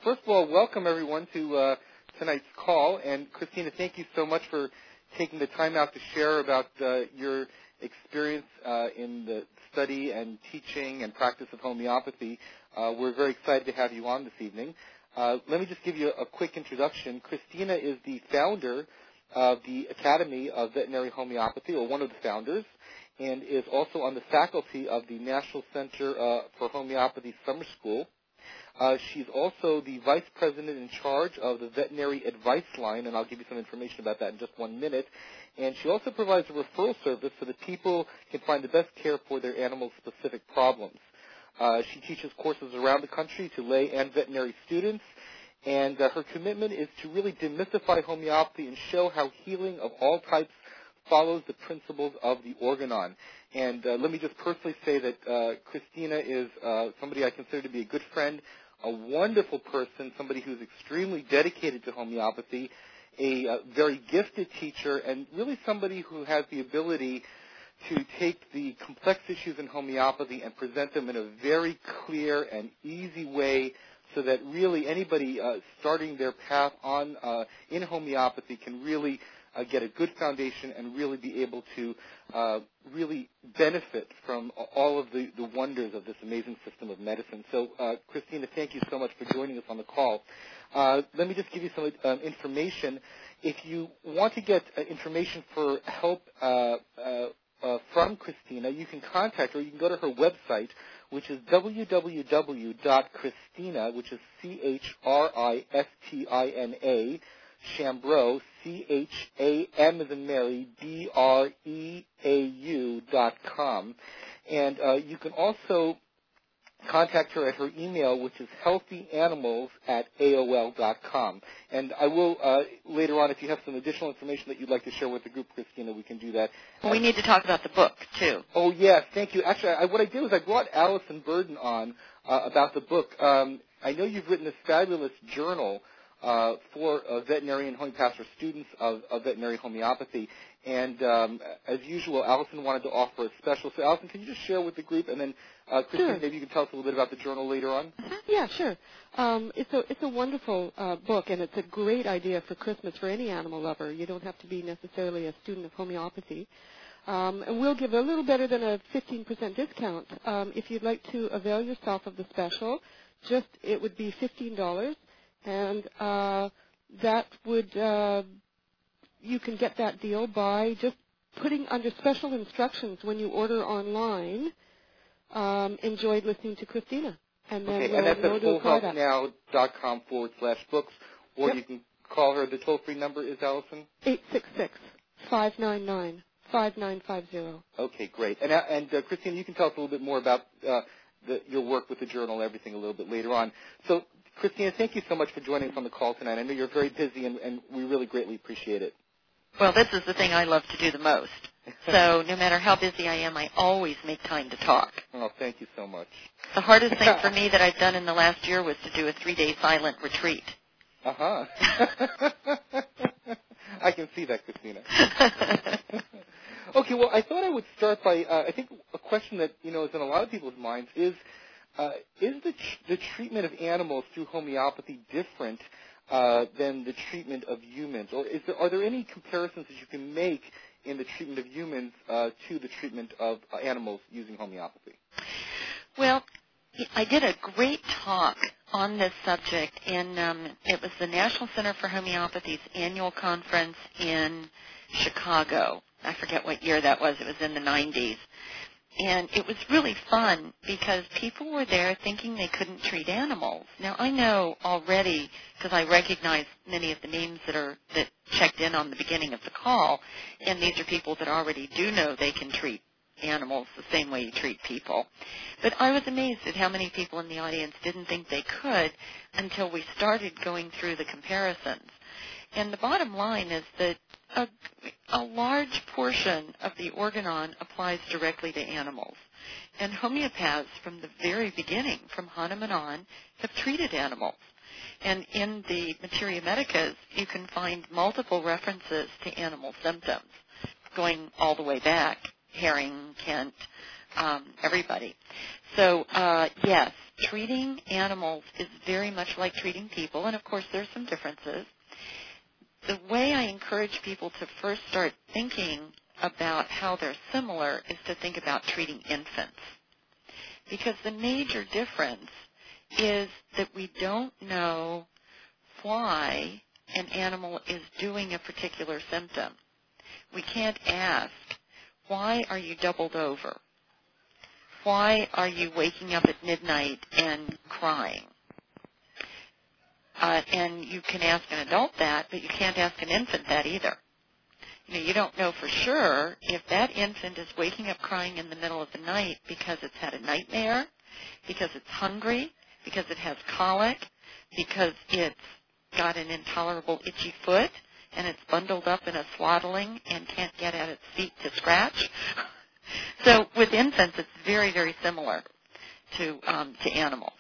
first of all, welcome everyone to tonight's call. And Christina, thank you so much for taking the time out to share about your experience in the study and teaching and practice of homeopathy. We're very excited to have you on this evening. Let me just give you a quick introduction. Christina is the founder of the Academy of Veterinary Homeopathy, or one of the founders, and is also on the faculty of the National Center for Homeopathy Summer School. She's also the vice president in charge of the Veterinary Advice Line, and I'll give you some information about that in just 1 minute. And she also provides a referral service so that people can find the best care for their animal-specific problems. She teaches courses around the country to lay and veterinary students, and her commitment is to really demystify homeopathy and show how healing of all types follows the principles of the organon. And let me just personally say that Christina is somebody I consider to be a good friend, a wonderful person, somebody who's extremely dedicated to homeopathy, a very gifted teacher, and really somebody who has the ability to take the complex issues in homeopathy and present them in a very clear and easy way so that really anybody starting their path on in homeopathy can really get a good foundation and really be able to really benefit from all of the wonders of this amazing system of medicine. So, Christina, thank you so much for joining us on the call. Let me just give you some information. If you want to get information for help from Christina, you can contact her. You can go to her website, which is www.Christina, which is Christina, Chambreau, CHAM as in Mary, DREAU.com. And you can also contact her at her email, which is healthyanimals@AOL.com. And I will, later on, if you have some additional information that you'd like to share with the group, Christina, we can do that. Well, we need to talk about the book, too. Oh, yes, thank you. Actually, what I did was I brought Allison Burden on about the book. I know you've written this fabulous journal for veterinarian homeopaths or students of veterinary homeopathy. And as usual, Allison wanted to offer a special. So, Allison, can you just share with the group? And then, Christine, Sure. maybe you can tell us a little bit about the journal later on. Yeah, sure. It's a wonderful book, and it's a great idea for Christmas for any animal lover. You don't have to be necessarily a student of homeopathy. And we'll give a little better than a 15% discount. If you'd like to avail yourself of the special, it would be $15. And that would, you can get that deal by just putting under special instructions when you order online, enjoyed listening to Christina. And then okay, and that's at fullhealthnow.com/books, or you can call her. The toll-free number is, Allison? 866-599-5950. Okay, great. And Christina, you can tell us a little bit more about your work with the journal and everything a little bit later on. So, Christina, thank you so much for joining us on the call tonight. I know you're very busy, and we really greatly appreciate it. Well, this is the thing I love to do the most. So no matter how busy I am, I always make time to talk. Oh, thank you so much. The hardest thing for me that I've done in the last year was to do a 3-day silent retreat. Uh-huh. I can see that, Christina. Okay, well, I thought I would start by, I think a question that, is in a lot of people's minds is the treatment of animals through homeopathy different than the treatment of humans? Or are there any comparisons that you can make in the treatment of humans to the treatment of animals using homeopathy? Well, I did a great talk on this subject, and it was the National Center for Homeopathy's annual conference in Chicago. I forget what year that was. It was in the 90s. And it was really fun because people were there thinking they couldn't treat animals. Now, I know already, because I recognize many of the names that checked in on the beginning of the call, and these are people that already do know they can treat animals the same way you treat people. But I was amazed at how many people in the audience didn't think they could until we started going through the comparisons. And the bottom line is that a large portion of the organon applies directly to animals. And homeopaths from the very beginning, from Hahnemann on, have treated animals. And in the Materia Medicas, you can find multiple references to animal symptoms, going all the way back, Herring, Kent, everybody. So, yes, treating animals is very much like treating people, and of course there's some differences. The way I encourage people to first start thinking about how they're similar is to think about treating infants. Because the major difference is that we don't know why an animal is doing a particular symptom. We can't ask, why are you doubled over? Why are you waking up at midnight and crying? And you can ask an adult that, but you can't ask an infant that either. You don't know for sure if that infant is waking up crying in the middle of the night because it's had a nightmare, because it's hungry, because it has colic, because it's got an intolerable itchy foot, and it's bundled up in a swaddling and can't get at its feet to scratch. So with infants, it's very, very similar to animals.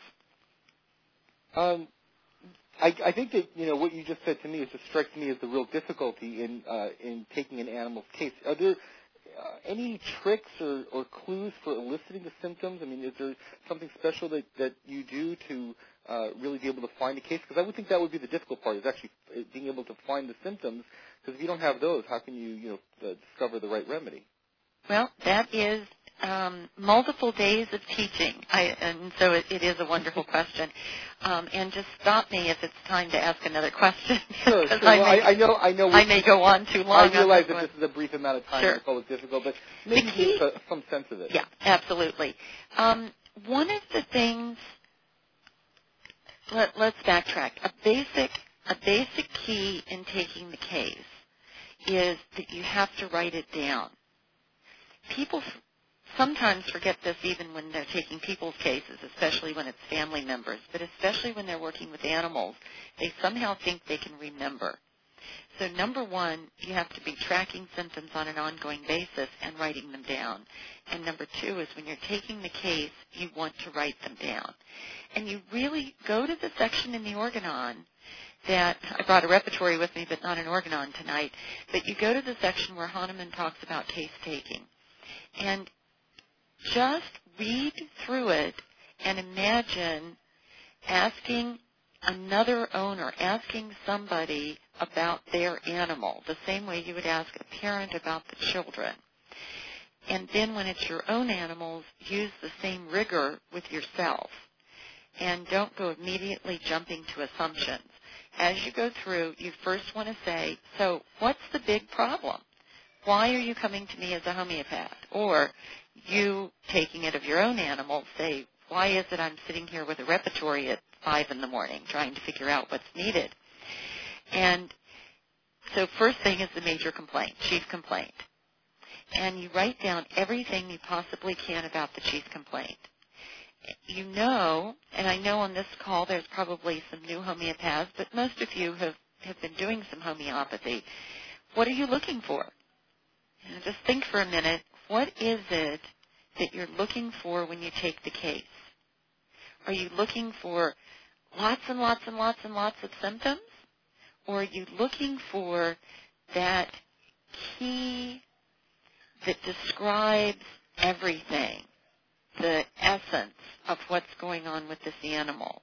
I think that what you just said to me strikes me as the real difficulty in taking an animal's case. Are there any tricks or clues for eliciting the symptoms? I mean, is there something special that you do to really be able to find a case? Because I would think that would be the difficult part, is actually being able to find the symptoms. Because if you don't have those, how can you discover the right remedy? Well, that is multiple days of teaching, and so it is a wonderful question. And just stop me if it's time to ask another question. Sure. I know. I may go on too long. I realize that this is a brief amount of time. Sure. It's always difficult, but maybe give us some sense of it. Yeah, absolutely. One of the things. Let's backtrack. A basic key in taking the case is that you have to write it down. People sometimes forget this even when they're taking people's cases, especially when it's family members, but especially when they're working with animals, they somehow think they can remember. So number one, you have to be tracking symptoms on an ongoing basis and writing them down. And number two is when you're taking the case, you want to write them down. And you really go to the section in the Organon that I brought a repertory with me, but not an Organon tonight, but you go to the section where Hahnemann talks about case taking. And just read through it and imagine asking another owner, asking somebody about their animal, the same way you would ask a parent about the children. And then when it's your own animals, use the same rigor with yourself. And don't go immediately jumping to assumptions. As you go through, you first want to say, so what's the big problem? Why are you coming to me as a homeopath? Or you, taking it of your own animal, say, why is it I'm sitting here with a repertory at 5 in the morning trying to figure out what's needed? And so first thing is the major complaint, chief complaint. And you write down everything you possibly can about the chief complaint. You know, and I know on this call there's probably some new homeopaths, but most of you have been doing some homeopathy. What are you looking for? Just think for a minute, what is it that you're looking for when you take the case? Are you looking for lots and lots and lots and lots of symptoms? Or are you looking for that key that describes everything, the essence of what's going on with this animal,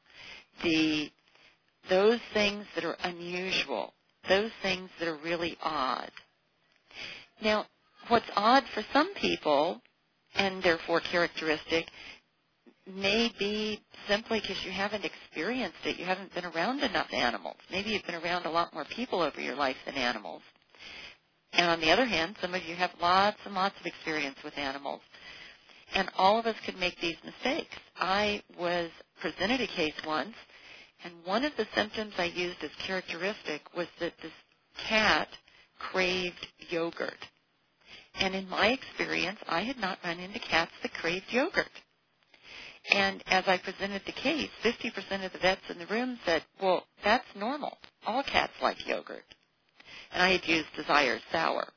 those things that are unusual, those things that are really odd? Now, what's odd for some people, and therefore characteristic, may be simply because you haven't experienced it. You haven't been around enough animals. Maybe you've been around a lot more people over your life than animals. And on the other hand, some of you have lots and lots of experience with animals. And all of us could make these mistakes. I was presented a case once, and one of the symptoms I used as characteristic was that this cat craved yogurt. And in my experience, I had not run into cats that craved yogurt. And as I presented the case, 50% of the vets in the room said, well, that's normal. All cats like yogurt. And I had used Desire Sour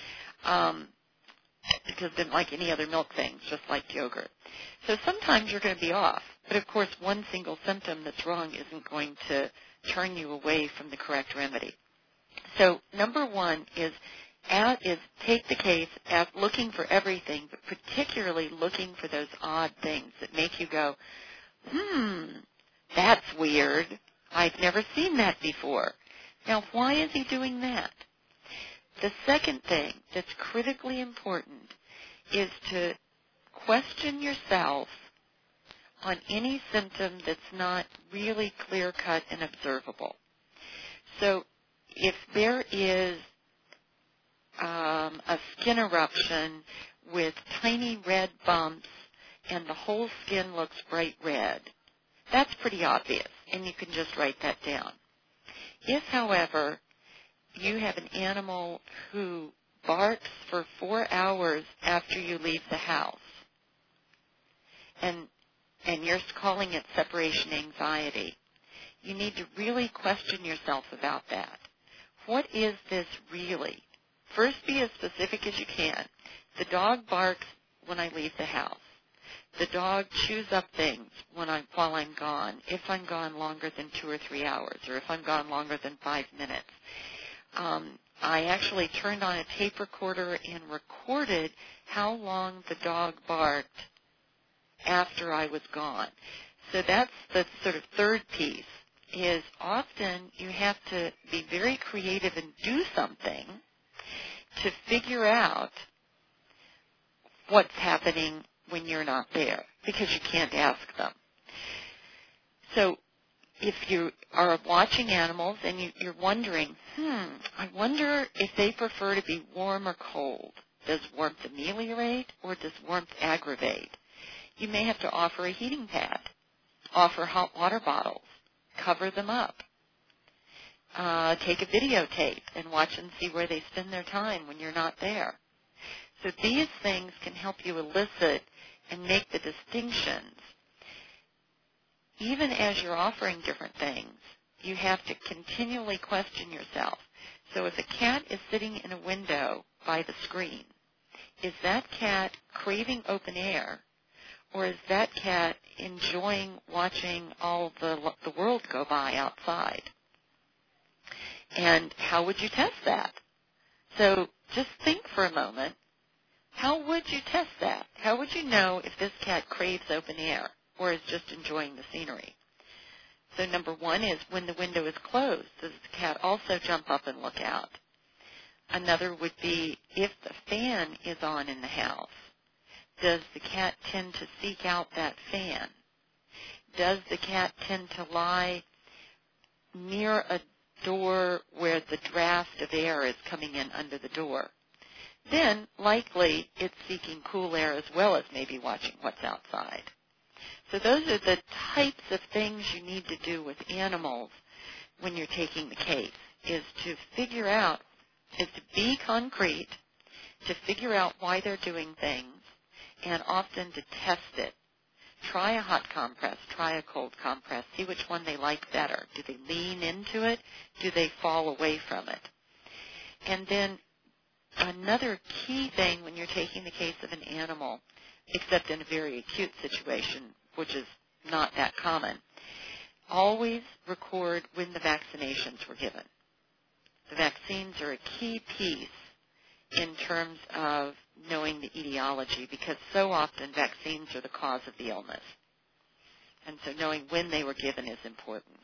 because I didn't like any other milk things, just like yogurt. So sometimes you're going to be off. But, of course, one single symptom that's wrong isn't going to turn you away from the correct remedy. So number one is take the case looking for everything, but particularly looking for those odd things that make you go, that's weird. I've never seen that before. Now, why is he doing that? The second thing that's critically important is to question yourself on any symptom that's not really clear-cut and observable. So if there is a skin eruption with tiny red bumps and the whole skin looks bright red, that's pretty obvious, and you can just write that down. If, however, you have an animal who barks for 4 hours after you leave the house, and you're calling it separation anxiety, you need to really question yourself about that. What is this really? First, be as specific as you can. The dog barks when I leave the house. The dog chews up things while I'm gone, if I'm gone longer than 2 or 3 hours, or if I'm gone longer than 5 minutes. I actually turned on a tape recorder and recorded how long the dog barked after I was gone. So that's the sort of third piece, is often you have to be very creative and do something to figure out what's happening when you're not there, because you can't ask them. So if you are watching animals and you're wondering, I wonder if they prefer to be warm or cold. Does warmth ameliorate or does warmth aggravate? You may have to offer a heating pad, offer hot water bottles, cover them up, take a videotape and watch and see where they spend their time when you're not there. So these things can help you elicit and make the distinctions. Even as you're offering different things, you have to continually question yourself. So if a cat is sitting in a window by the screen, is that cat craving open air, or is that cat enjoying watching all the world go by outside? And how would you test that? So just think for a moment. How would you test that? How would you know if this cat craves open air or is just enjoying the scenery? So number one is when the window is closed, does the cat also jump up and look out? Another would be if the fan is on in the house, does the cat tend to seek out that fan? Does the cat tend to lie near a door where the draft of air is coming in under the door? Then, likely, it's seeking cool air as well as maybe watching what's outside. So those are the types of things you need to do with animals when you're taking the case, is to figure out, is to be concrete, to figure out why they're doing things, and often to test it. Try a hot compress, try a cold compress, see which one they like better. Do they lean into it? Do they fall away from it? And then another key thing when you're taking the case of an animal, except in a very acute situation, which is not that common, always record when the vaccinations were given. The vaccines are a key piece in terms of knowing the etiology, because so often vaccines are the cause of the illness. And so knowing when they were given is important.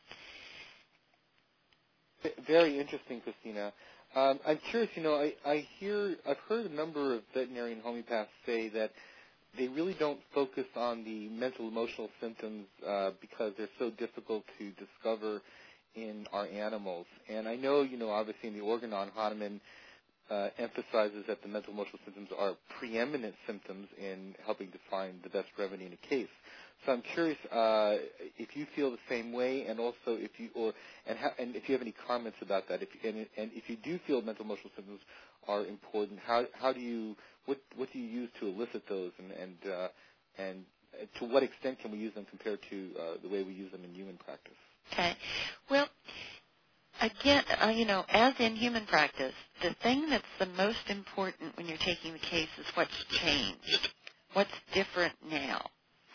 Very interesting, Christina. I'm curious, I've heard a number of veterinarian homeopaths say that they really don't focus on the mental emotional symptoms because they're so difficult to discover in our animals. And I know, obviously in the Organon, Hahnemann emphasizes that the mental emotional symptoms are preeminent symptoms in helping define the best remedy in a case. So I'm curious if you feel the same way, and also if you if you have any comments about that. If you do feel mental emotional symptoms are important, how do you what do you use to elicit those, and to what extent can we use them compared to the way we use them in human practice? Okay. Well, again, as in human practice, the thing that's the most important when you're taking the case is what's changed, what's different now.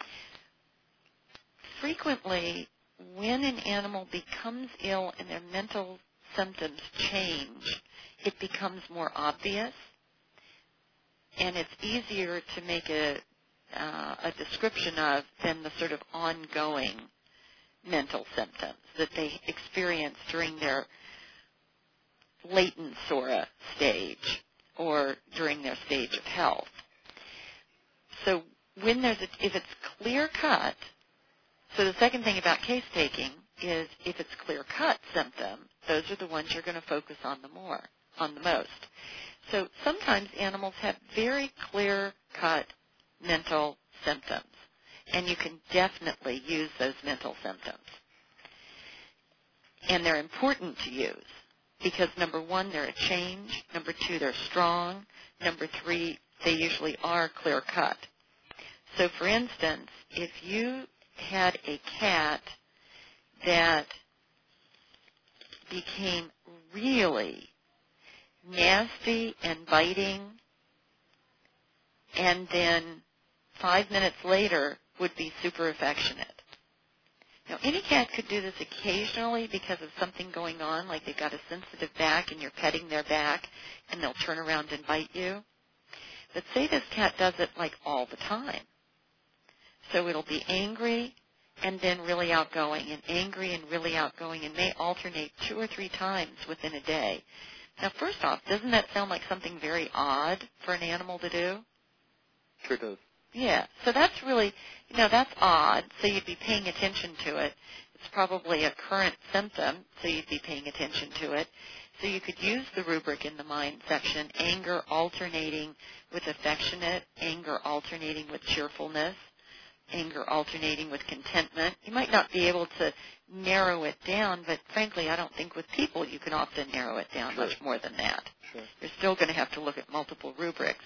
Frequently, when an animal becomes ill and their mental symptoms change, it becomes more obvious, and it's easier to make a description of than the sort of ongoing mental symptoms that they experience during their latent sora stage or during their stage of health. So when if it's clear cut, so the second thing about case taking is if it's clear cut symptom, those are the ones you're going to focus on the most. So sometimes animals have very clear cut mental symptoms, and you can definitely use those mental symptoms. And they're important to use because, number one, they're a change. Number two, they're strong. Number three, they usually are clear cut. So, for instance, if you had a cat that became really nasty and biting, and then 5 minutes later would be super affectionate. Now, any cat could do this occasionally because of something going on, like they've got a sensitive back and you're petting their back, and they'll turn around and bite you. But say this cat does it like all the time. So it'll be angry and then really outgoing, and angry and really outgoing, and may alternate 2 or 3 times within a day. Now, first off, doesn't that sound like something very odd for an animal to do? Sure does. Yeah, so that's really, that's odd, so you'd be paying attention to it. It's probably a current symptom, so you'd be paying attention to it. So you could use the rubric in the mind section, anger alternating with affectionate, anger alternating with cheerfulness, anger alternating with contentment. You might not be able to narrow it down, but frankly, I don't think with people you can often narrow it down much more than that. Sure. You're still going to have to look at multiple rubrics.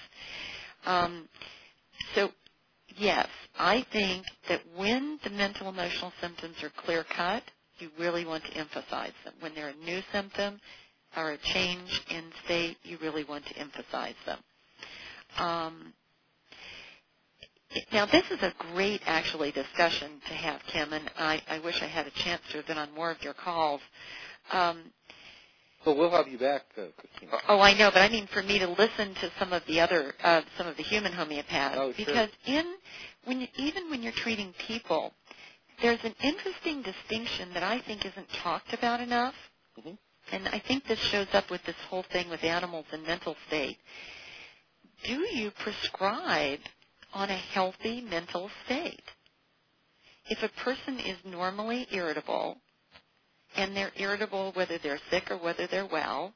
So, yes, I think that when the mental emotional symptoms are clear-cut, you really want to emphasize them. When they're a new symptom or a change in state, you really want to emphasize them. Now, this is a great, actually, discussion to have, Kim, and I wish I had a chance to have been on more of your calls. Well, we'll have you back, Christina. Oh, I know, but I mean for me to listen to some of the other, some of the human homeopaths. Oh, sure. Because even when you're treating people, there's an interesting distinction that I think isn't talked about enough. Mm-hmm. And I think this shows up with this whole thing with animals and mental state. Do you prescribe on a healthy mental state? If a person is normally irritable, and they're irritable whether they're sick or whether they're well,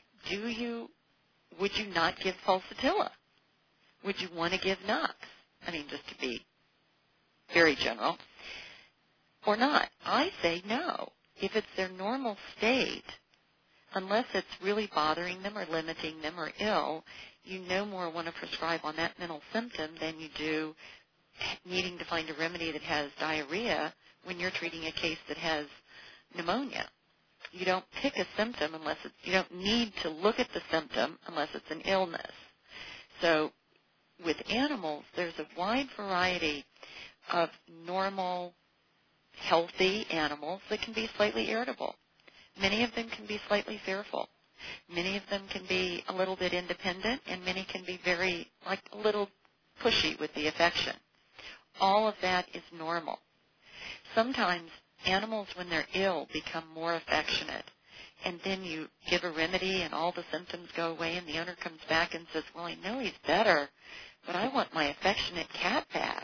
would you not give pulsatilla? Would you want to give Nux? I mean, just to be very general. Or not? I say no. If it's their normal state, unless it's really bothering them or limiting them or ill, you no more want to prescribe on that mental symptom than you do needing to find a remedy that has diarrhea when you're treating a case that has pneumonia. You don't pick a symptom you don't need to look at the symptom unless it's an illness. So with animals, there's a wide variety of normal, healthy animals that can be slightly irritable. Many of them can be slightly fearful. Many of them can be a little bit independent, and many can be very, like, a little pushy with the affection. All of that is normal. Sometimes animals, when they're ill, become more affectionate, and then you give a remedy and all the symptoms go away, and the owner comes back and says, well, I know he's better, but I want my affectionate cat back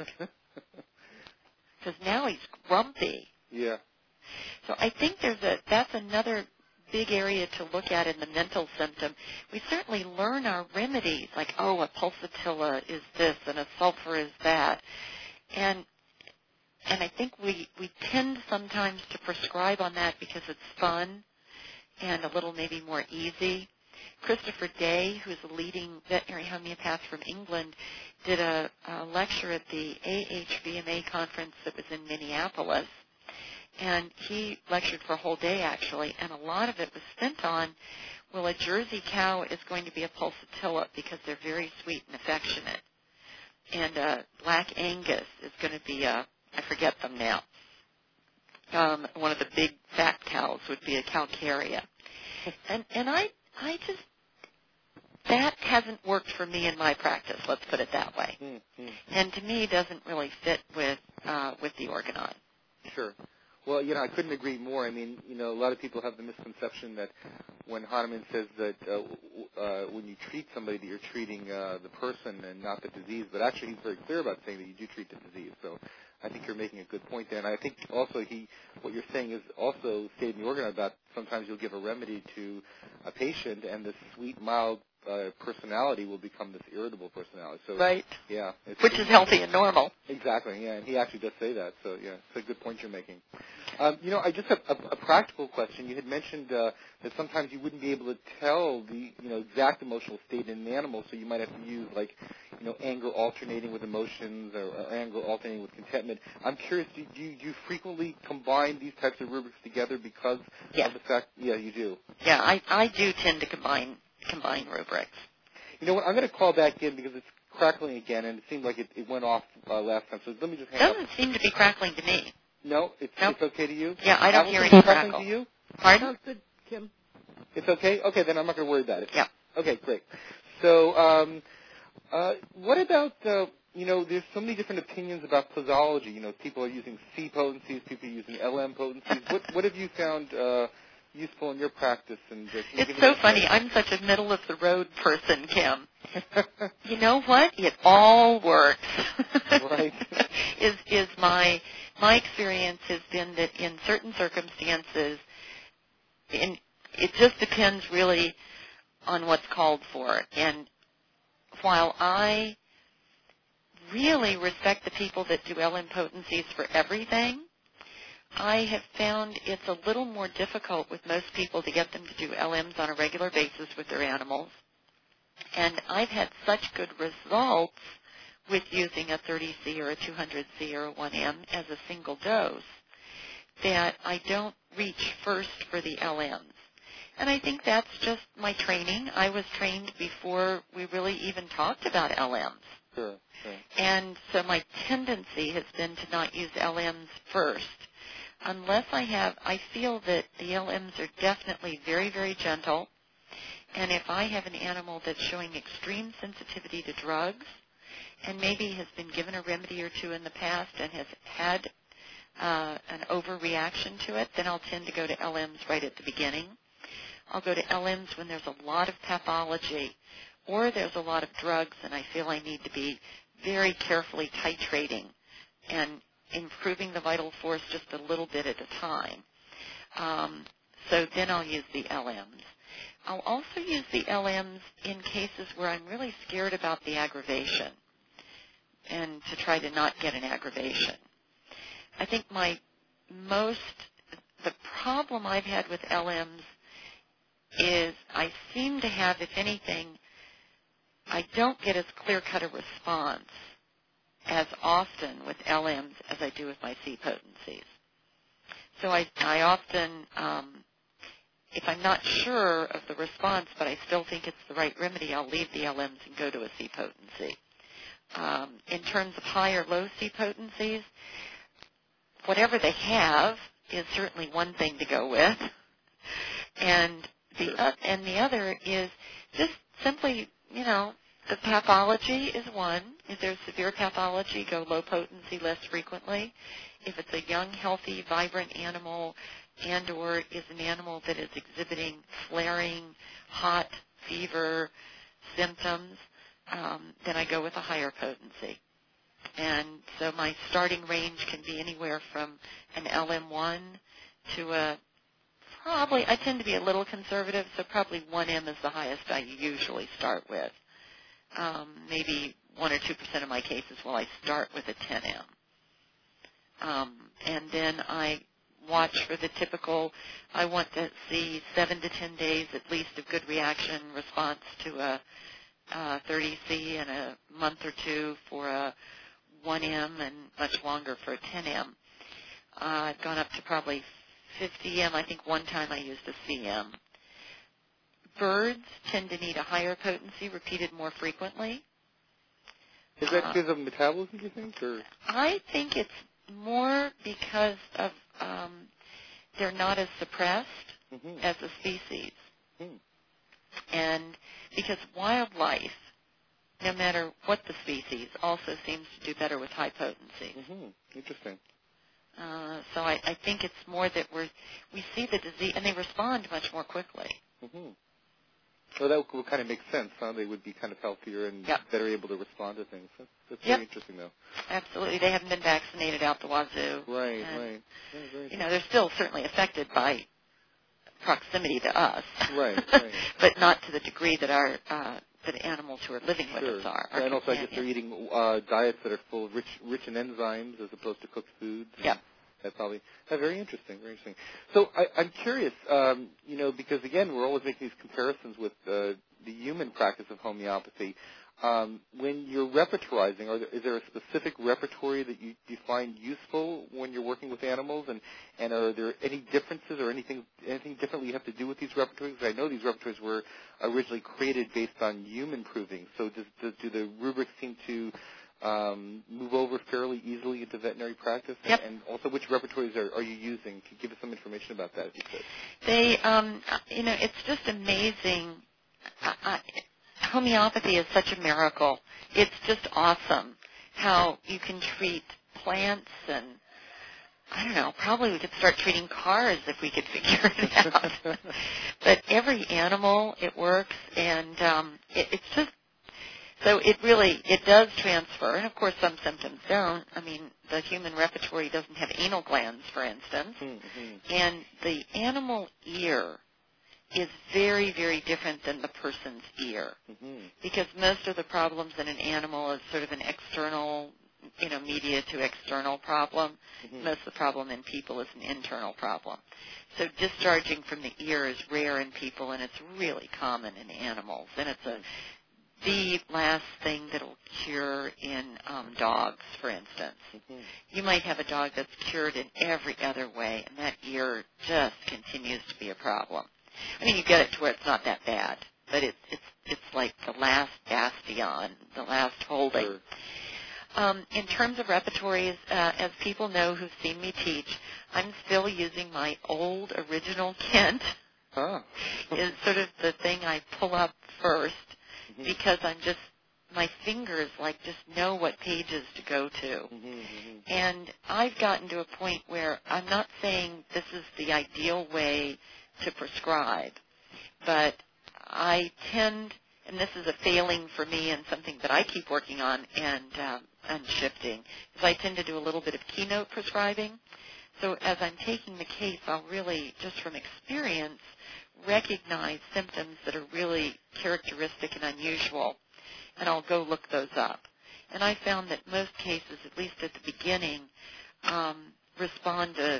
because now he's grumpy. Yeah. So I think that's another big area to look at in the mental symptom. We certainly learn our remedies, like, oh, a pulsatilla is this and a sulfur is that. And I think we tend sometimes to prescribe on that because it's fun and a little maybe more easy. Christopher Day, who's a leading veterinary homeopath from England, did a lecture at the AHVMA conference that was in Minneapolis. And he lectured for a whole day, actually, and a lot of it was spent on, well, a Jersey cow is going to be a pulsatilla because they're very sweet and affectionate. And Black Angus is going to be I forget them now. One of the big fat cows would be a Calcarea. And I just that hasn't worked for me in my practice, let's put it that way. Mm-hmm. And to me, doesn't really fit with the Organon. Sure. Well, I couldn't agree more. I mean, a lot of people have the misconception that when Hahnemann says that when you treat somebody that you're treating the person and not the disease, but actually he's very clear about saying that you do treat the disease. So I think you're making a good point there. And I think also what you're saying is also stated in the Organon about sometimes you'll give a remedy to a patient and the sweet, mild personality will become this irritable personality. So, right. Yeah. Which is healthy and normal. Exactly, yeah, and he actually does say that. So, yeah, it's a good point you're making. I just have a practical question. You had mentioned that sometimes you wouldn't be able to tell the exact emotional state in an animal, so you might have to use anger alternating with emotions or anger alternating with contentment. I'm curious, do you frequently combine these types of rubrics together because of the fact? Yeah, you do. Yeah, I do tend to combine rubrics. You know what? I'm going to call back in because it's crackling again, and it seemed like it went off last time. So let me just hang up. It doesn't seem to be crackling to me. No, it's okay to you? Yeah, I don't hear any crackle. To you? Pardon? Sounds good, Kim. It's okay? Okay, then I'm not going to worry about it. Yeah. Okay, great. So what about, there's so many different opinions about posology. People are using C potencies, people are using LM potencies. What have you found useful in your practice? And it's so funny. I'm such a middle-of-the-road person, Kim. You know what? It all works. Right. is my experience has been that in certain circumstances, it just depends really on what's called for. And while I really respect the people that do LM potencies for everything, I have found it's a little more difficult with most people to get them to do LMs on a regular basis with their animals. And I've had such good results with using a 30C or a 200C or a 1M as a single dose that I don't reach first for the LMs. And I think that's just my training. I was trained before we really even talked about LMs. Sure. And so my tendency has been to not use LMs first. Unless I feel that the LMs are definitely very, very gentle. And if I have an animal that's showing extreme sensitivity to drugs and maybe has been given a remedy or two in the past and has had an overreaction to it, then I'll tend to go to LMs right at the beginning. I'll go to LMs when there's a lot of pathology or there's a lot of drugs and I feel I need to be very carefully titrating and improving the vital force just a little bit at a time. So then I'll use the LMs. I'll also use the LMs in cases where I'm really scared about the aggravation and to try to not get an aggravation. I think the problem I've had with LMs is I seem to have, if anything, I don't get as clear-cut a response as often with LMs as I do with my C potencies. So I often, if I'm not sure of the response, but I still think it's the right remedy, I'll leave the LMs and go to a C potency. In terms of high or low C potencies, whatever they have is certainly one thing to go with. And the other is just simply, the pathology is one. If there's severe pathology, go low potency less frequently. If it's a young, healthy, vibrant animal and or is an animal that is exhibiting flaring, hot, fever symptoms, then I go with a higher potency. And so my starting range can be anywhere from an LM1 to I tend to be a little conservative, so probably 1M is the highest I usually start with. Maybe 1 or 2% of my cases will I start with a 10M. And then I watch for the typical, I want to see 7 to 10 days at least of good reaction response to a 30C and a month or two for a 1M and much longer for a 10M. I've gone up to probably 50M. I think one time I used a CM. Birds tend to need a higher potency repeated more frequently. Is that because of metabolism, do you think? Or? I think it's more because of they're not as suppressed as a species. And because wildlife, no matter what the species, also seems to do better with high potency. Interesting. So I think it's more that we see the disease, and they respond much more quickly. Well, that would kind of make sense, huh? They would be kind of healthier and better able to respond to things. That's very interesting, though. Absolutely. They haven't been vaccinated out the wazoo. Right. Yeah, very they're still certainly affected by proximity to us. Right. But not to the degree that our that animals who are living with us are. And also, I guess they're eating diets that are full of rich in enzymes as opposed to cooked foods. Yeah. That's probably very interesting. Very interesting. So I'm curious, because again, we're always making these comparisons with the human practice of homeopathy. When you're repertorizing, is there a specific repertory that you find useful when you're working with animals, and are there any differences or anything differently you have to do with these repertories? I know these repertories were originally created based on human proving. So do the rubrics seem to move over fairly easily into veterinary practice? Yep. And also, which repertories are you using? Can you give us some information about that, if you could? They, it's just amazing. Homeopathy is such a miracle. It's just awesome how you can treat plants, and I don't know, probably we could start treating cars if we could figure it out. But every animal, it works, and it's just, so it does transfer, and of course some symptoms don't. I mean, the human repertory doesn't have anal glands, for instance, and the animal ear is very, very different than the person's ear, because most of the problems in an animal is sort of an external, media to external problem. Most of the problem in people is an internal problem. So discharging from the ear is rare in people, and it's really common in animals, and it's the last thing that will cure in dogs, for instance. You might have a dog that's cured in every other way, and that ear just continues to be a problem. I mean, you get it to where it's not that bad, but it's like the last bastion, the last holding. In terms of repertories, as people know who've seen me teach, I'm still using my old original Kent. Is sort of the thing I pull up first, because my fingers just know what pages to go to. And I've gotten to a point where I'm not saying this is the ideal way to prescribe, but I tend, and this is a failing for me and something that I keep working on and shifting, is I tend to do a little bit of keynote prescribing. So as I'm taking the case, I'll really, just from experience, recognize symptoms that are really characteristic and unusual, and I'll go look those up. And I found that most cases, at least at the beginning, respond to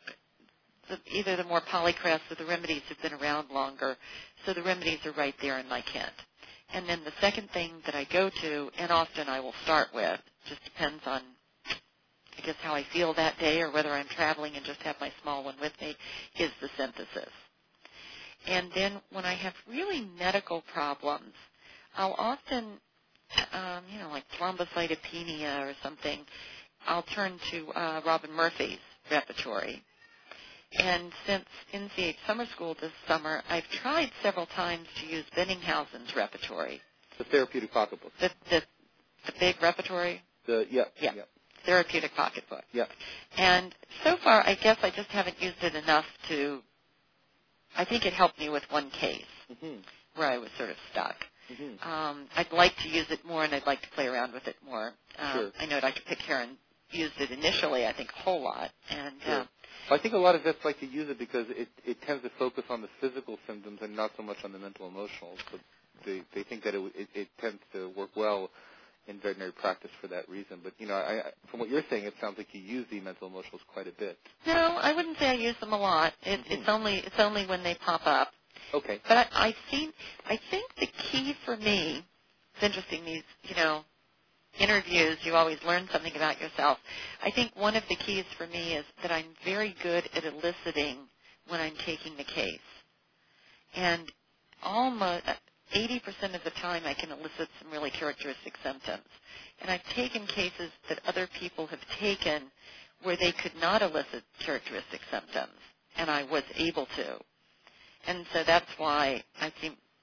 either the more polycrafts or the remedies have been around longer, so the remedies are right there in my kit. And then the second thing that I go to, and often I will start with, just depends on, I guess, how I feel that day or whether I'm traveling and just have my small one with me, is the synthesis. And then when I have really medical problems, I'll often, like thrombocytopenia or something, I'll turn to Robin Murphy's repertory. And since NCH Summer School this summer, I've tried several times to use Benninghausen's repertory. The therapeutic pocketbook. The big repertory? Yeah. Therapeutic pocketbook. Yeah. And so far, I guess I just haven't used it enough to, I think it helped me with one case where I was sort of stuck. I'd like to use it more, and I'd like to play around with it more. Sure. I know Dr. Pitcairn used it initially, I think, a whole lot. And sure. I think a lot of vets like to use it because it tends to focus on the physical symptoms and not so much on the mental emotional. So they think that it tends to work well in veterinary practice for that reason. But, from what you're saying, it sounds like you use the mental emotionals quite a bit. No, I wouldn't say I use them a lot. It's only when they pop up. Okay. But I think the key for me, it's interesting, these, interviews, you always learn something about yourself. I think one of the keys for me is that I'm very good at eliciting when I'm taking the case. And almost 80% of the time I can elicit some really characteristic symptoms. And I've taken cases that other people have taken where they could not elicit characteristic symptoms, and I was able to. And so that's why I think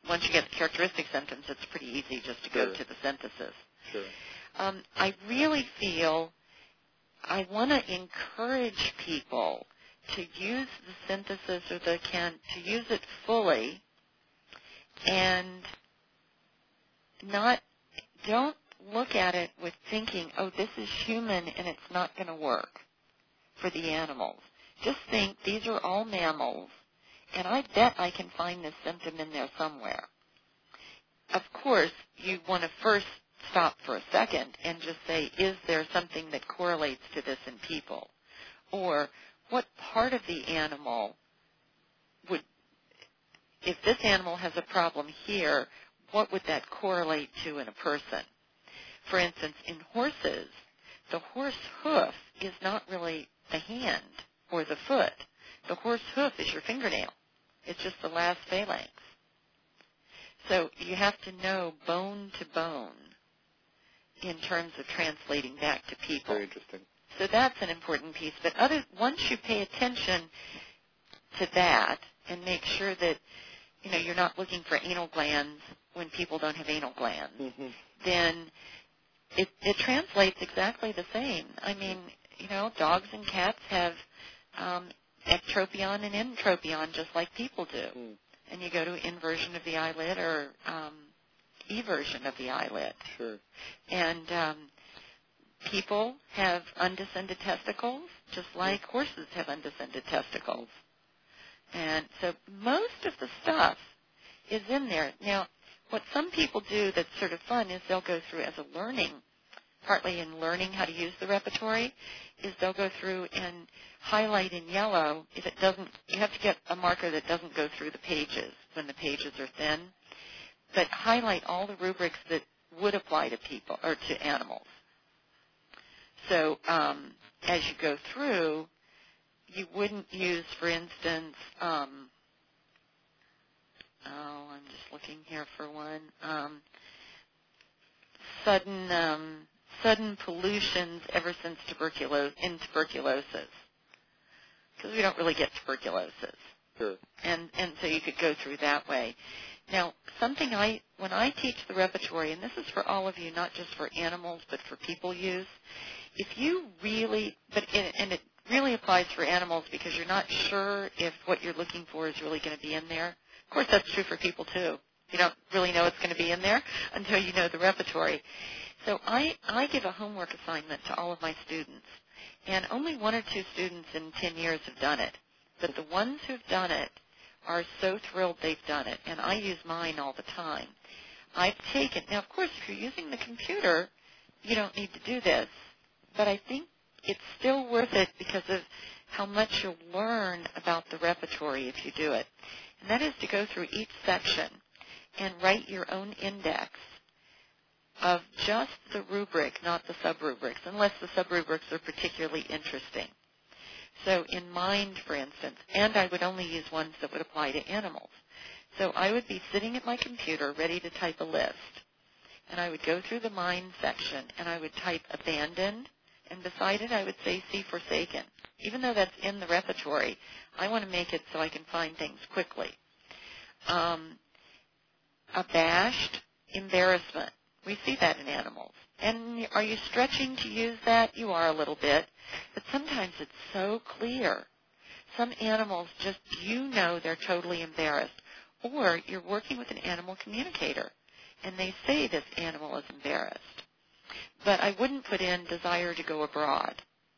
once you get the characteristic symptoms, it's pretty easy just to go to the synthesis. Sure. I really feel I want to encourage people to use the synthesis or to use it fully and don't look at it with thinking, oh, this is human and it's not going to work for the animals. Just think these are all mammals, and I bet I can find this symptom in there somewhere. Of course, you want to first stop for a second and just say, is there something that correlates to this in people? Or what part of the animal if this animal has a problem here, what would that correlate to in a person? For instance, in horses, the horse hoof is not really the hand or the foot. The horse hoof is your fingernail. It's just the last phalanx. So you have to know bone to bone in terms of translating back to people. Very interesting. So that's an important piece. But once you pay attention to that and make sure that you're not looking for anal glands when people don't have anal glands, then it translates exactly the same. I mean, dogs and cats have ectropion and entropion just like people do. And you go to inversion of the eyelid or eversion of the eyelid. Sure. And people have undescended testicles just like horses have undescended testicles. And so most of the stuff is in there. Now, what some people do that's sort of fun is they'll go through as a learning, partly in learning how to use the repertory, is they'll go through and highlight in yellow if it doesn't, you have to get a marker that doesn't go through the pages when the pages are thin, but highlight all the rubrics that would apply to people or to animals. So as you go through, you wouldn't use, for instance, I'm just looking here for one, sudden pollutions ever since tuberculosis, because we don't really get tuberculosis. Sure. And so you could go through that way. Now, when I teach the repertory, and this is for all of you, not just for animals, but for people use, if you really, and it really applies for animals because you're not sure if what you're looking for is really going to be in there. Of course, that's true for people, too. You don't really know it's going to be in there until you know the repertory. So I give a homework assignment to all of my students, and only 1 or 2 students in 10 years have done it. But the ones who've done it are so thrilled they've done it, and I use mine all the time. Now, of course, if you're using the computer, you don't need to do this, but I think it's still worth it because of how much you'll learn about the repertory if you do it. And that is to go through each section and write your own index of just the rubric, not the subrubrics, unless the subrubrics are particularly interesting. So in mind, for instance, and I would only use ones that would apply to animals. So I would be sitting at my computer ready to type a list, and I would go through the mind section, and I would type abandoned, and beside it I would say see forsaken. Even though that's in the repertory, I want to make it so I can find things quickly. Abashed, embarrassment. We see that in animals. And are you stretching to use that? You are a little bit. But sometimes it's so clear. Some animals just, they're totally embarrassed. Or you're working with an animal communicator, and they say this animal is embarrassed. But I wouldn't put in desire to go abroad.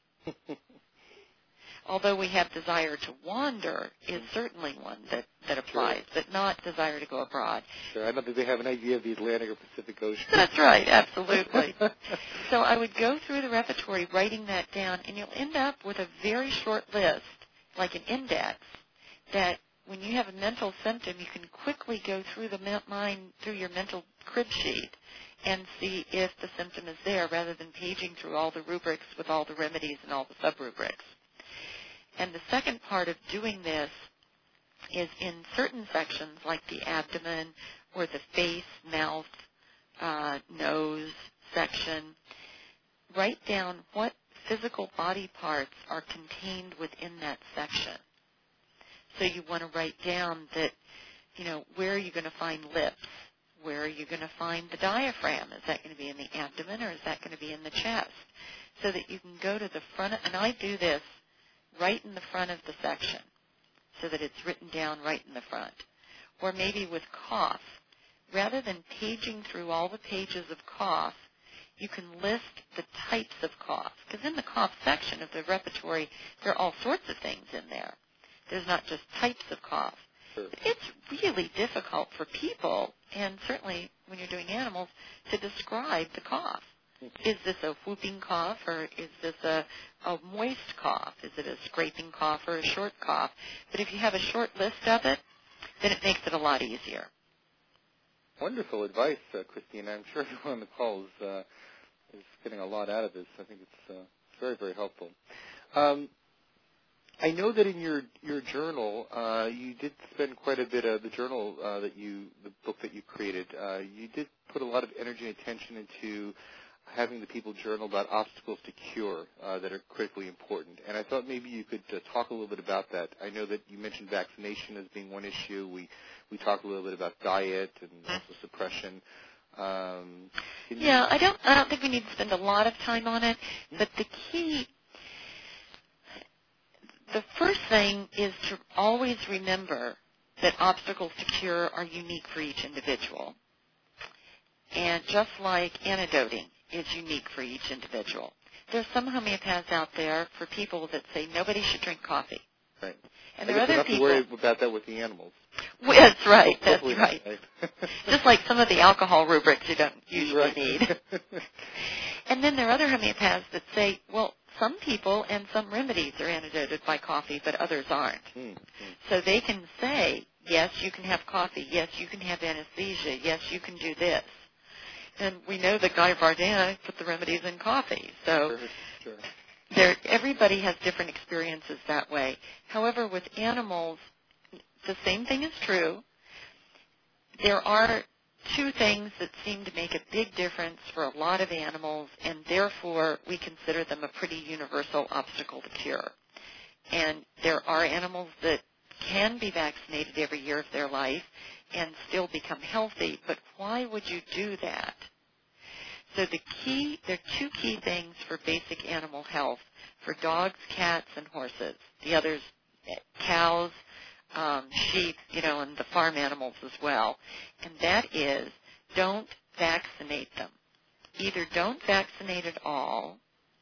Although we have desire to wander is certainly one that applies, sure, but not desire to go abroad. Sure. I don't think they have an idea of the Atlantic or Pacific Ocean. That's right, absolutely. So I would go through the repertory writing that down, and you'll end up with a very short list, like an index, that when you have a mental symptom, you can quickly go through through your mental crib sheet and see if the symptom is there, rather than paging through all the rubrics with all the remedies and all the subrubrics. And the second part of doing this is in certain sections, like the abdomen or the face, mouth, nose section, write down what physical body parts are contained within that section. So you want to write down that where are you going to find lips? Where are you going to find the diaphragm? Is that going to be in the abdomen or is that going to be in the chest? So that you can go to the front, and I do this right in the front of the section so that it's written down right in the front. Or maybe with cough. Rather than paging through all the pages of cough, you can list the types of cough. Because in the cough section of the repertory, there are all sorts of things in there. There's not just types of cough. Sure. It's really difficult for people, and certainly when you're doing animals, to describe the cough. Is this a whooping cough, or is this a moist cough? Is it a scraping cough or a short cough? But if you have a short list of it, then it makes it a lot easier. Wonderful advice, Christine. I'm sure everyone on the call is getting a lot out of this. I think it's very, very helpful. I know that in your journal, you did spend quite a bit of the journal the book that you created. You did put a lot of energy and attention into having the people journal about obstacles to cure that are critically important. And I thought maybe you could talk a little bit about that. I know that you mentioned vaccination as being one issue. We talked a little bit about diet and also suppression. I don't think we need to spend a lot of time on it, but the first thing is to always remember that obstacles to cure are unique for each individual. And just like antidoting is unique for each individual. There's some homeopaths out there for people that say nobody should drink coffee. Right. And there are other people. You don't have to worry about that with the animals. Well, that's right. That's Hopefully right. Not. Just like some of the alcohol rubrics you don't usually right. need. And then there are other homeopaths that say, well, some people and some remedies are antidoted by coffee, but others aren't. So they can say, yes, you can have coffee. Yes, you can have anesthesia. Yes, you can do this. And we know that Guy Vardin put the remedies in coffee. So sure. Everybody has different experiences that way. However, with animals, the same thing is true. There are two things that seem to make a big difference for a lot of animals, and therefore we consider them a pretty universal obstacle to cure. And there are animals that can be vaccinated every year of their life and still become healthy, but why would you do that? So there are two key things for basic animal health for dogs, cats, and horses. The others, cows, sheep, and the farm animals as well. And that is, don't vaccinate them. Either don't vaccinate at all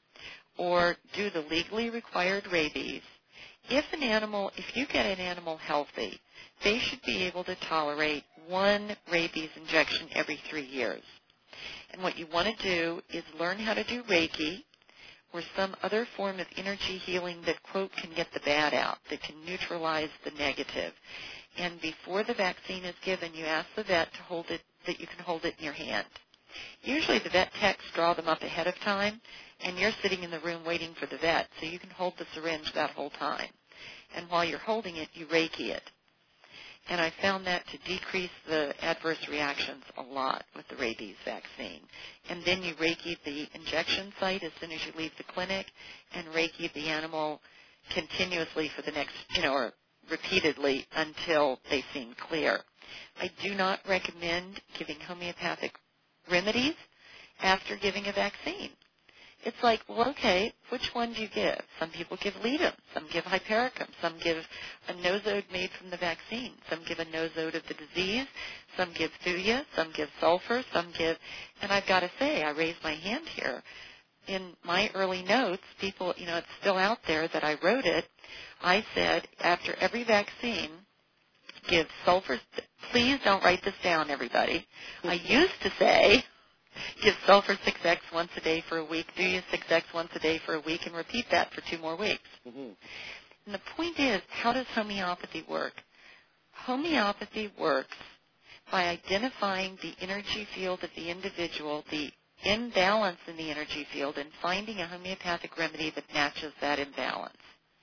or do the legally required rabies. If you get an animal healthy, they should be able to tolerate one rabies injection every 3 years. And what you want to do is learn how to do Reiki or some other form of energy healing that, quote, can get the bad out, that can neutralize the negative. And before the vaccine is given, you ask the vet to hold it, that you can hold it in your hand. Usually the vet techs draw them up ahead of time, and you're sitting in the room waiting for the vet, so you can hold the syringe that whole time. And while you're holding it, you Reiki it. And I found that to decrease the adverse reactions a lot with the rabies vaccine. And then you Reiki the injection site as soon as you leave the clinic, and Reiki the animal continuously for the next, or repeatedly until they seem clear. I do not recommend giving homeopathic remedies after giving a vaccine. It's like, well, okay, which one do you give? Some people give Ledum, some give Hypericum, some give a nosode made from the vaccine, some give a nosode of the disease, some give Thuya, some give sulfur, some give, and I've got to say, I raised my hand here. In my early notes, people, it's still out there that I wrote it, I said, after every vaccine, give sulfur, please don't write this down, everybody. I used to say, give sulfur 6X once a day for a week, Thuya 6X once a day for a week, and repeat that for 2 more weeks. Mm-hmm. And the point is, how does homeopathy work? Homeopathy works by identifying the energy field of the individual, the imbalance in the energy field, and finding a homeopathic remedy that matches that imbalance.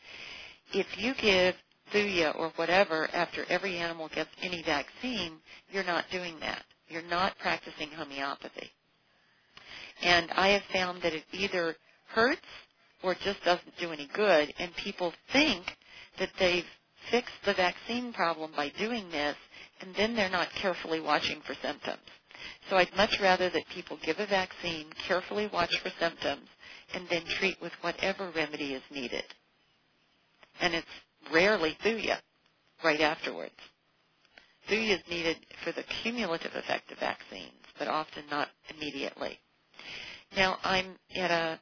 If you give Thuya or whatever after every animal gets any vaccine, you're not doing that. You're not practicing homeopathy. And I have found that it either hurts or just doesn't do any good, and people think that they've fix the vaccine problem by doing this, and then they're not carefully watching for symptoms. So I'd much rather that people give a vaccine, carefully watch for symptoms, and then treat with whatever remedy is needed. And it's rarely Thuja right afterwards. Thuja is needed for the cumulative effect of vaccines, but often not immediately. Now, I'm at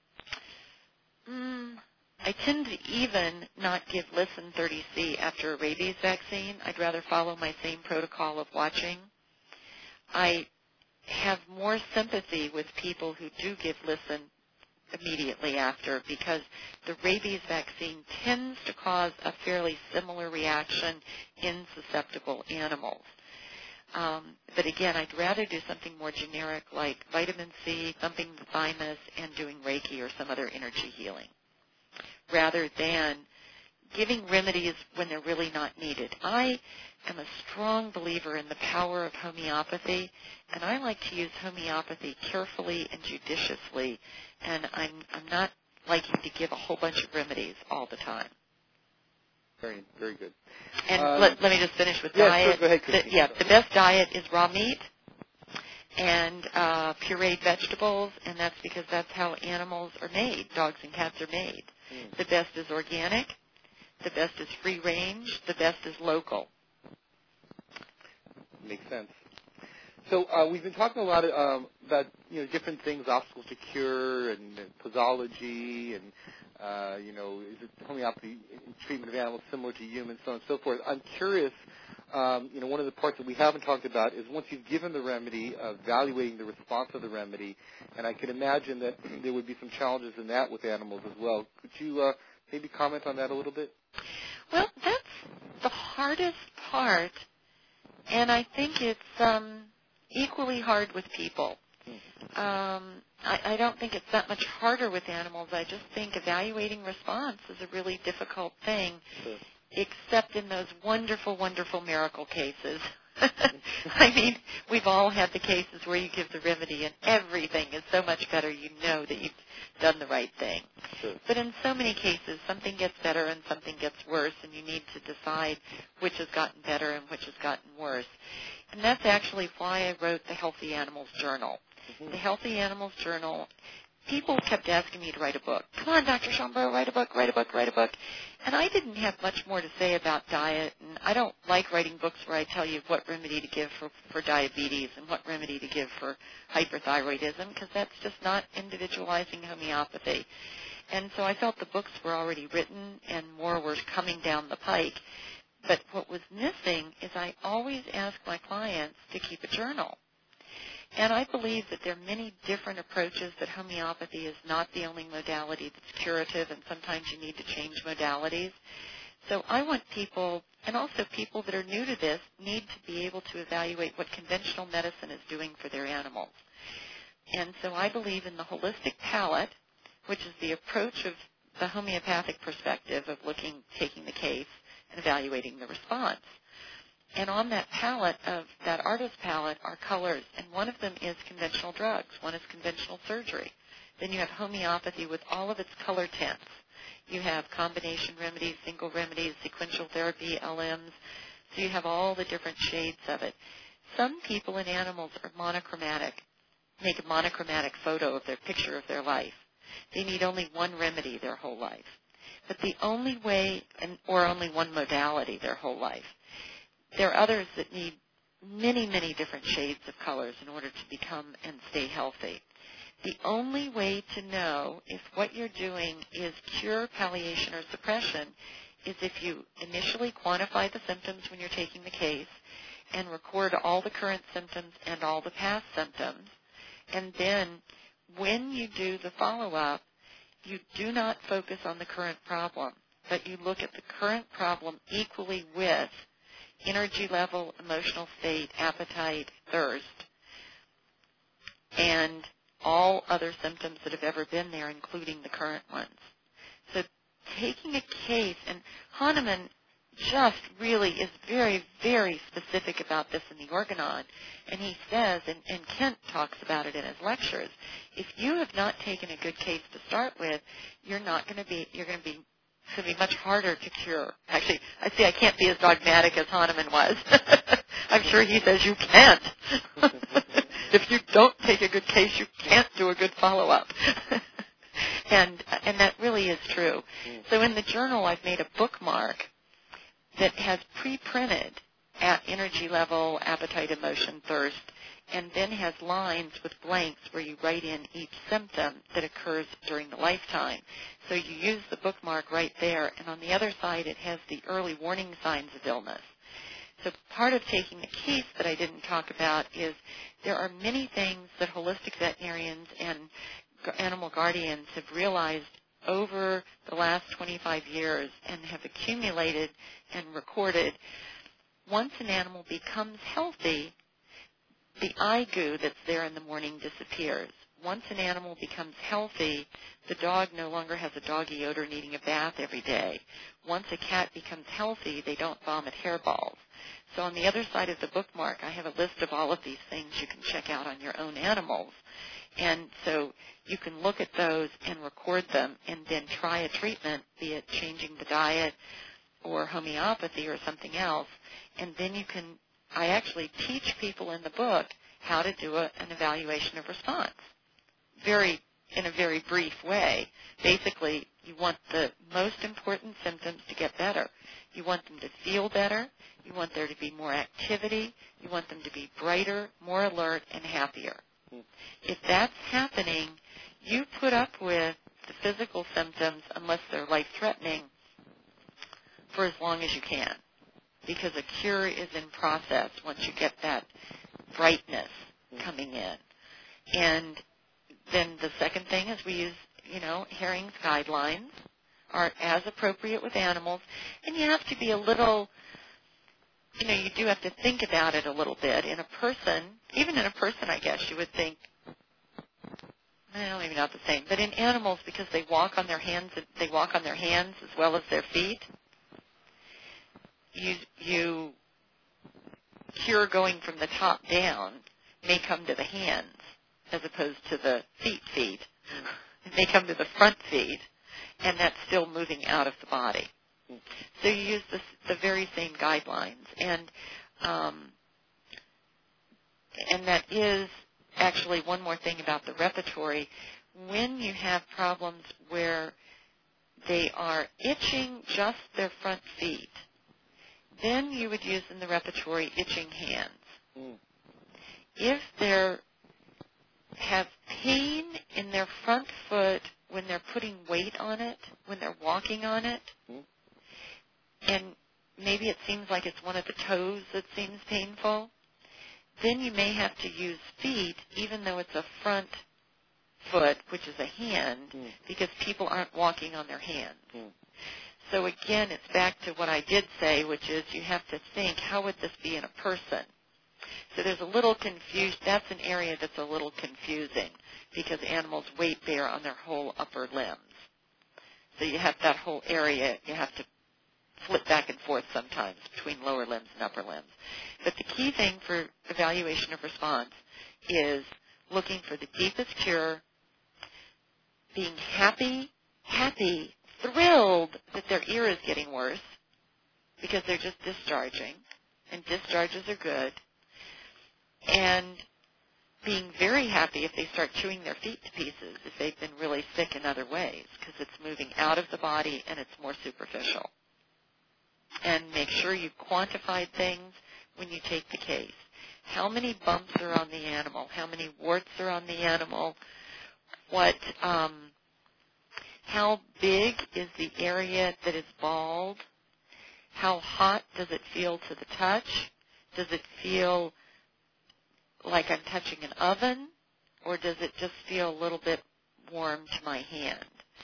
I tend to even not give Listen 30C after a rabies vaccine. I'd rather follow my same protocol of watching. I have more sympathy with people who do give Listen immediately after, because the rabies vaccine tends to cause a fairly similar reaction in susceptible animals. But again, I'd rather do something more generic like vitamin C, thumping the thymus, and doing Reiki or some other energy healing, rather than giving remedies when they're really not needed. I am a strong believer in the power of homeopathy, and I like to use homeopathy carefully and judiciously, and I'm not liking to give a whole bunch of remedies all the time. Very, very good. And let me just finish with diet. Sure, go ahead, Christine. The best diet is raw meat and pureed vegetables, and that's because that's how animals are made. Dogs and cats are made. The best is organic. The best is free range. The best is local. Makes sense. So we've been talking a lot about different things, obstacles to cure, and posology, and is it homeopathy treatment of animals similar to humans, so on and so forth. I'm curious. One of the parts that we haven't talked about is once you've given the remedy, evaluating the response of the remedy, and I can imagine that there would be some challenges in that with animals as well. Could you maybe comment on that a little bit? Well, that's the hardest part, and I think it's equally hard with people. I don't think it's that much harder with animals. I just think evaluating response is a really difficult thing, Sure. Except in those wonderful, wonderful miracle cases. I mean, we've all had the cases where you give the remedy and everything is so much better, you know that you've done the right thing. Sure. But in so many cases, something gets better and something gets worse, and you need to decide which has gotten better and which has gotten worse. And that's actually why I wrote the Healthy Animals Journal. Mm-hmm. The Healthy Animals Journal, people kept asking me to write a book. Come on, Dr. Schomburg, write a book, write a book, write a book. And I didn't have much more to say about diet, and I don't like writing books where I tell you what remedy to give for diabetes and what remedy to give for hyperthyroidism, because that's just not individualizing homeopathy. And so I felt the books were already written and more were coming down the pike. But what was missing is I always ask my clients to keep a journal. And I believe that there are many different approaches, that homeopathy is not the only modality that's curative, and sometimes you need to change modalities. So I want people, and also people that are new to this, need to be able to evaluate what conventional medicine is doing for their animals. And so I believe in the holistic palate, which is the approach of the homeopathic perspective of taking the case and evaluating the response. And on that palette, of that artist palette, are colors, and one of them is conventional drugs. One is conventional surgery. Then you have homeopathy with all of its color tints. You have combination remedies, single remedies, sequential therapy, LMs. So you have all the different shades of it. Some people and animals are monochromatic, make a monochromatic photo of their picture of their life. They need only one remedy their whole life. But the only way, or only one modality their whole life. There are others that need many, many different shades of colors in order to become and stay healthy. The only way to know if what you're doing is cure, palliation, or suppression is if you initially quantify the symptoms when you're taking the case and record all the current symptoms and all the past symptoms. And then when you do the follow-up, you do not focus on the current problem, but you look at the current problem equally with energy level, emotional state, appetite, thirst, and all other symptoms that have ever been there, including the current ones. So taking a case, and Hahnemann just really is very, very specific about this in the Organon, and he says, and Kent talks about it in his lectures, if you have not taken a good case to start with, you're going to be It's going to be much harder to cure. Actually, I can't be as dogmatic as Hahnemann was. I'm sure he says you can't. If you don't take a good case, you can't do a good follow-up. and that really is true. So in the journal, I've made a bookmark that has pre-printed at energy level, appetite, emotion, thirst, and then has lines with blanks where you write in each symptom that occurs during the lifetime. So you use the bookmark right there, and on the other side it has the early warning signs of illness. So part of taking the case that I didn't talk about is there are many things that holistic veterinarians and animal guardians have realized over the last 25 years and have accumulated and recorded. Once an animal becomes healthy, the eye goo that's there in the morning disappears. Once an animal becomes healthy, the dog no longer has a doggy odor needing a bath every day. Once a cat becomes healthy, they don't vomit hairballs. So on the other side of the bookmark, I have a list of all of these things you can check out on your own animals. And so you can look at those and record them and then try a treatment, be it changing the diet or homeopathy or something else. And then I actually teach people in the book how to do an evaluation of response. In a very brief way. Basically, you want the most important symptoms to get better. You want them to feel better. You want there to be more activity. You want them to be brighter, more alert, and happier. If that's happening, you put up with the physical symptoms, unless they're life-threatening, for as long as you can, because a cure is in process once you get that brightness coming in. And then the second thing is we use, Herring's guidelines are as appropriate with animals, and you have to be a little, you do have to think about it a little bit. In a person, even in a person, I guess, you would think, well, maybe not the same, but in animals, because they walk on their hands as well as their feet, you cure going from the top down may come to the hands as opposed to the feet. It may come to the front feet, and that's still moving out of the body. So you use the very same guidelines, and that is actually one more thing about the repertory. When you have problems where they are itching just their front feet, then you would use in the repertory itching hands. If they have pain in their front foot when they're putting weight on it, when they're walking on it, and maybe it seems like it's one of the toes that seems painful, then you may have to use feet, even though it's a front foot, which is a hand, because people aren't walking on their hands. So again, it's back to what I did say, which is you have to think, how would this be in a person? So there's a little confusion. That's an area that's a little confusing because animals weight bear on their whole upper limbs. So you have that whole area, you have to flip back and forth sometimes between lower limbs and upper limbs. But the key thing for evaluation of response is looking for the deepest cure, being happy, thrilled that their ear is getting worse because they're just discharging, and discharges are good, and being very happy if they start chewing their feet to pieces if they've been really sick in other ways because it's moving out of the body and it's more superficial. And make sure you quantify things when you take the case. How many bumps are on the animal? How many warts are on the animal? How big is the area that is bald? How hot does it feel to the touch? Does it feel like I'm touching an oven, or does it just feel a little bit warm to my hand?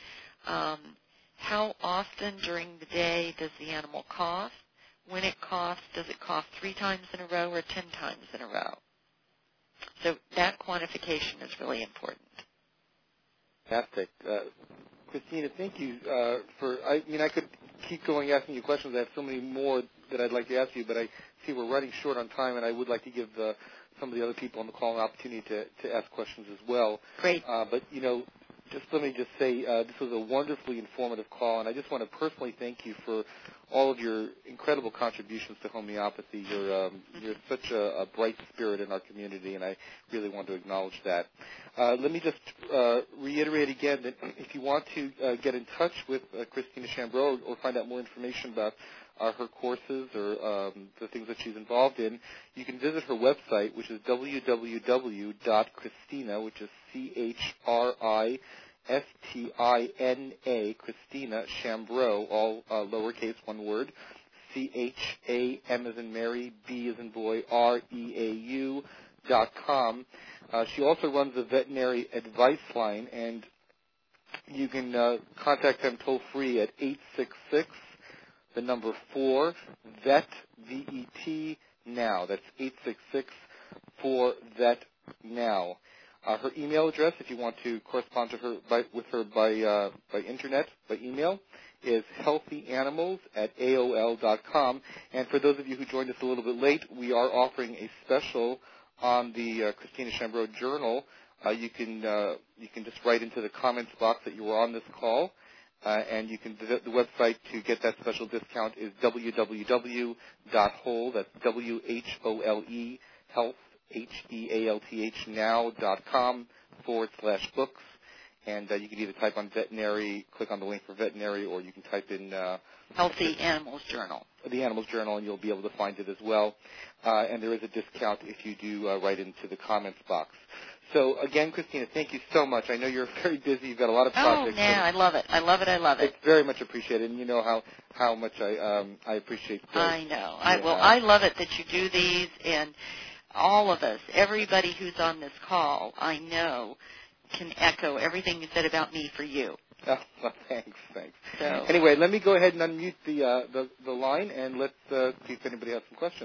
How often during the day does the animal cough? When it coughs, does it cough 3 times in a row or 10 times in a row? So that quantification is really important. Fantastic. Christina, thank you I could keep going asking you questions. I have so many more that I'd like to ask you, but I see we're running short on time, and I would like to give some of the other people on the call an opportunity to ask questions as well. Great. But, let me just say this was a wonderfully informative call, and I just want to personally thank you for all of your incredible contributions to homeopathy. You're such a bright spirit in our community, and I really want to acknowledge that. Let me just reiterate again that if you want to get in touch with Christina Chambreau or find out more information about her courses or the things that she's involved in, you can visit her website, which is www.Christina, which is CHRISTINA, Christina Chambreau, all lowercase, one word, CHAM as in Mary, B as in boy, REAU.com. She also runs a veterinary advice line, and you can contact them toll free at 866 the number 4 vet VET now. That's 866 vet now. Her email address, if you want to correspond to her with her by internet, by email, is healthyanimals@aol.com. And for those of you who joined us a little bit late, we are offering a special on the Christina Chambreau Journal. You can just write into the comments box that you were on this call. And you can visit the website to get that special discount is www.whole, that's WHOLE, health, HEALTH, now.com/books. And you can either type on veterinary, click on the link for veterinary, or you can type in Healthy Animals Journal. The Animals Journal, and you'll be able to find it as well. And there is a discount if you do write into the comments box. So, again, Christina, thank you so much. I know you're very busy. You've got a lot of projects. Oh, yeah, I love it. I love it. I love it. It's very much appreciated, and you know how much I appreciate that. I know. I love it that you do these, and all of us, everybody who's on this call, I know, can echo everything you said about me for you. Oh, well, thanks. So. Anyway, let me go ahead and unmute the line, and let's see if anybody has some questions.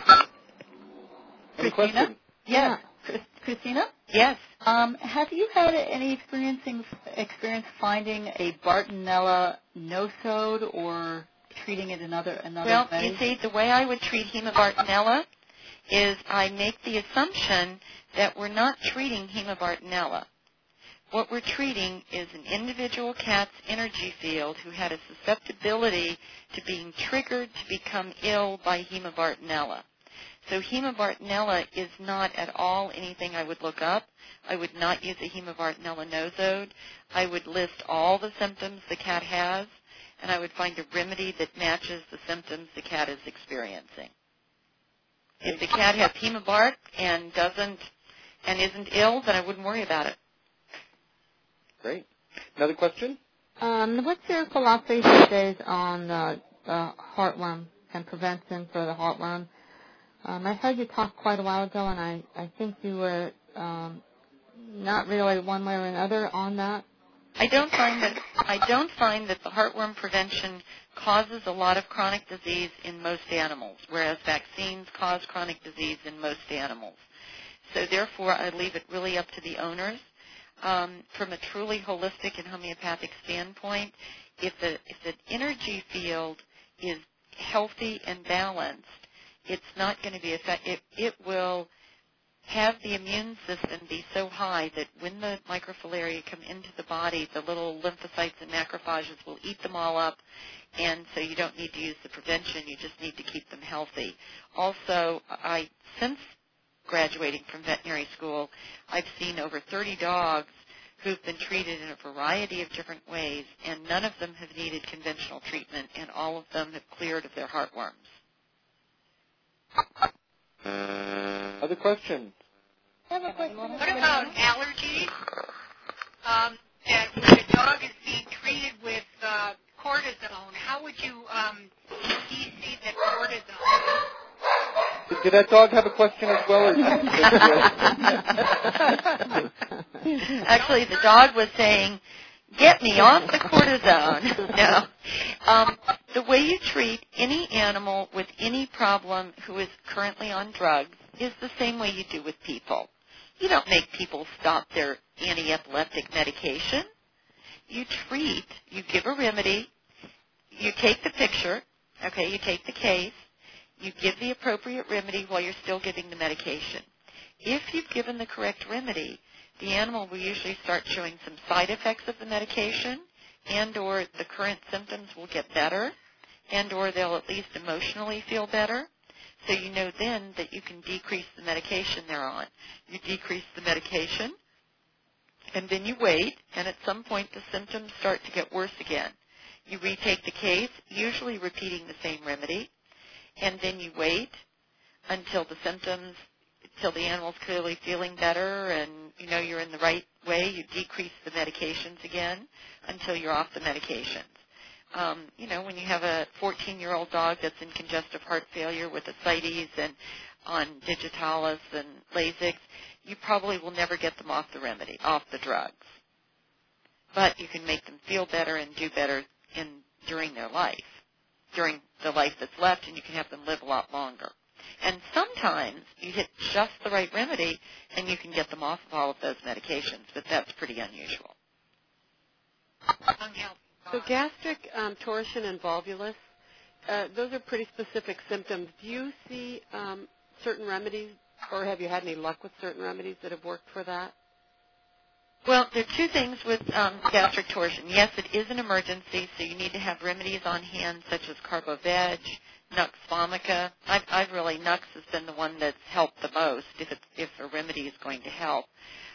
Any questions? Yes. Christina? Yes. Have you had any experience finding a Bartonella nosode or treating it another well, way? You see, the way I would treat Hemabartonella is I make the assumption that we're not treating Hemabartonella. What we're treating is an individual cat's energy field who had a susceptibility to being triggered to become ill by Hemabartonella. So Hemabartonella is not at all anything I would look up. I would not use a Hemabartonella nosode. I would list all the symptoms the cat has, and I would find a remedy that matches the symptoms the cat is experiencing. If the cat has Hemabart and isn't ill, then I wouldn't worry about it. Great. Another question? What's your philosophy these days on heartworm and prevention for the heartworm? I heard you talk quite a while ago, and I think you were not really one way or another on that. I don't find that the heartworm prevention causes a lot of chronic disease in most animals, whereas vaccines cause chronic disease in most animals. So therefore, I leave it really up to the owners. From a truly holistic and homeopathic standpoint, if the energy field is healthy and balanced, it's not going to be effective. It will have the immune system be so high that when the microfilaria come into the body, the little lymphocytes and macrophages will eat them all up, and so you don't need to use the prevention. You just need to keep them healthy. Also, since graduating from veterinary school, I've seen over 30 dogs who've been treated in a variety of different ways, and none of them have needed conventional treatment, and all of them have cleared of their heartworms. Other questions? I have a question. What about allergies? And when a dog is being treated with cortisone, how would you DC the cortisone? Did that dog have a question as well? Or Actually, the dog was saying, "Get me off the cortisone." No. The way you treat any animal with any problem who is currently on drugs is the same way you do with people. You don't make people stop their anti-epileptic medication. You treat, you give a remedy, you take the picture, you take the case, you give the appropriate remedy while you're still giving the medication. if you've given the correct remedy, the animal will usually start showing some side effects of the medication, and or the current symptoms will get better, and or they'll at least emotionally feel better. So you know then that you can decrease the medication they're on. You decrease the medication, and then you wait, and at some point the symptoms start to get worse again. You retake the case, usually repeating the same remedy, and then you wait until the animal's clearly feeling better and you know you're in the right way. You decrease the medications again until you're off the medications. When you have a 14-year-old dog that's in congestive heart failure with ascites and on digitalis and Lasix, you probably will never get them off the drugs. But you can make them feel better and do better during their life, during the life that's left, and you can have them live a lot longer. And sometimes you hit just the right remedy, and you can get them off of all of those medications, but that's pretty unusual. So gastric torsion and volvulus, those are pretty specific symptoms. Do you see certain remedies, or have you had any luck with certain remedies that have worked for that? Well, there are two things with gastric torsion. Yes, it is an emergency, so you need to have remedies on hand such as Carboveg, Nux Vomica. Nux has been the one that's helped the most if a remedy is going to help.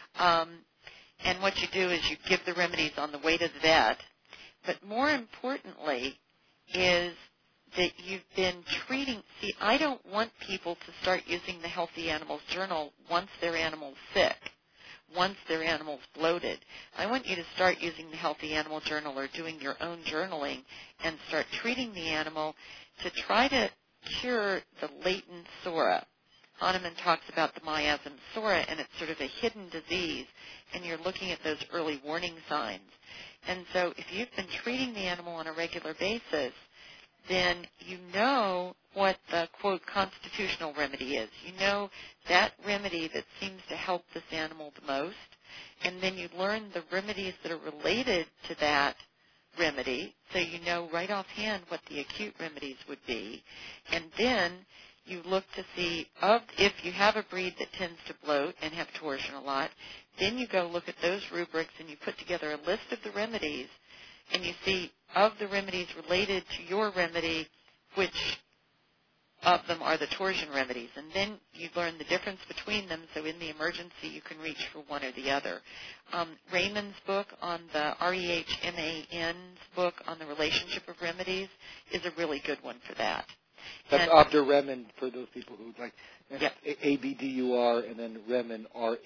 And what you do is you give the remedies on the way to the vet. But more importantly is that you've been treating. See, I don't want people to start using the Healthy Animals Journal once their animal's sick, once their animal's bloated. I want you to start using the Healthy Animal Journal or doing your own journaling and start treating the animal to try to cure the latent psora. Hahnemann talks about the miasm psora, and it's sort of a hidden disease, and you're looking at those early warning signs. And so if you've been treating the animal on a regular basis, then you know what the, quote, constitutional remedy is. You know that remedy that seems to help this animal the most, and then you learn the remedies that are related to that remedy, so you know right offhand what the acute remedies would be. And then you look to see if you have a breed that tends to bloat and have torsion a lot, then you go look at those rubrics and you put together a list of the remedies, and you see of the remedies related to your remedy, which of them are the torsion remedies. And then you learn the difference between them, so in the emergency you can reach for one or the other. Raymond's book on the REHMAN's book on the relationship of remedies is a really good one for that. That's Abdur Rehman for those people who like. Yep. ABDUR and then Rehman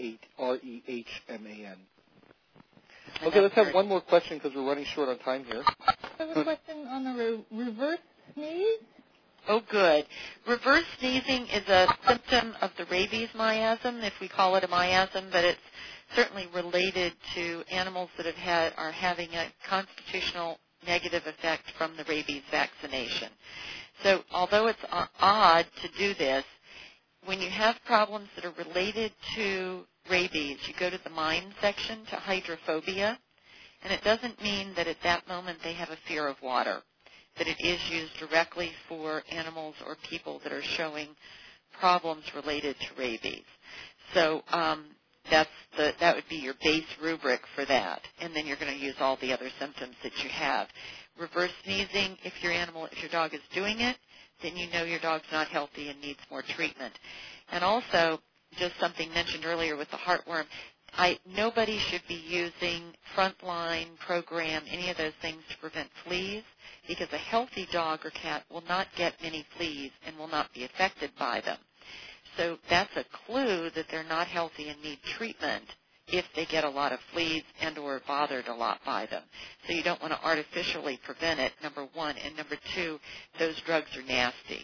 REHMAN. Okay, let's have one more question because we're running short on time here. I have a question on the reverse sneeze. Oh, good. Reverse sneezing is a symptom of the rabies miasm, if we call it a miasm, but it's certainly related to animals that are having a constitutional negative effect from the rabies vaccination. So although it's odd to do this, when you have problems that are related to rabies, you go to the MIND section to hydrophobia, and it doesn't mean that at that moment they have a fear of water, that it is used directly for animals or people that are showing problems related to rabies. So that would be your base rubric for that, and then you're going to use all the other symptoms that you have. Reverse sneezing, if your dog is doing it, then you know your dog's not healthy and needs more treatment. And also, just something mentioned earlier with the heartworm, nobody should be using Frontline, Program, any of those things to prevent fleas, because a healthy dog or cat will not get many fleas and will not be affected by them. So that's a clue that they're not healthy and need treatment if they get a lot of fleas and or are bothered a lot by them. So you don't want to artificially prevent it, number one. And number two, those drugs are nasty.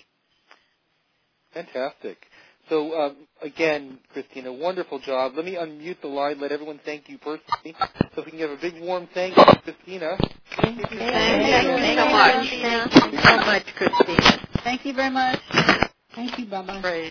Fantastic. So, again, Christina, wonderful job. Let me unmute the line, let everyone thank you personally. So if we can give a big warm thank you to Christina. Thank you so much. Thank you so much, Christina. Thank you very much. Thank you, Bubba. Great.